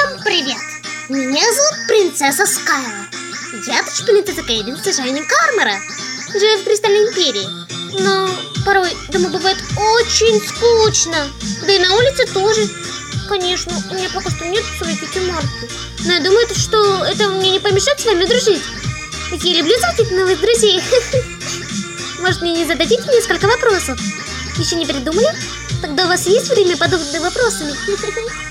Всем привет! Меня зовут принцесса Скайла. Я дочь принцессы Кейденса и Шайни Кармера, живу в Кристальной Империи. Но порой дома бывает очень скучно. Да и на улице тоже. Конечно, у меня пока что нет своей кикиморки. Но я думаю, что это мне не помешает с вами дружить. Ведь я люблю заводить новых друзей. Может, мне не зададите несколько вопросов? Еще не придумали? Тогда у вас есть время подумать над вопросами.